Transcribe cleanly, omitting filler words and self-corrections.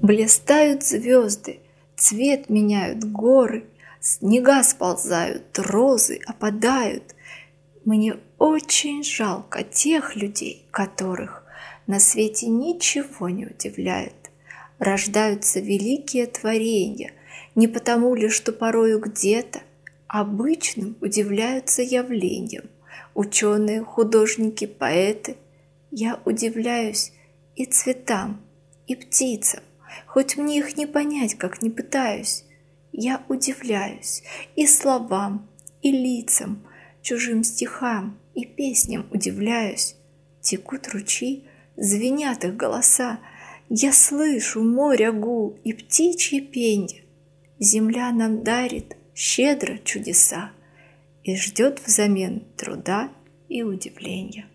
Блистают звезды, цвет меняют горы, снега сползают, розы опадают. Мне очень жалко тех людей, которых на свете ничего не удивляет. Рождаются великие творения, не потому ли, что порою где-то обычным удивляются явлениям. Ученые, художники, поэты. Я удивляюсь и цветам, и птицам, хоть мне их не понять, как не пытаюсь. Я удивляюсь и словам, и лицам, чужим стихам и песням удивляюсь. Текут ручьи, звенят их голоса, я слышу моря гул и птичье пенье. Земля нам дарит щедро чудеса и ждет взамен труда и удивления.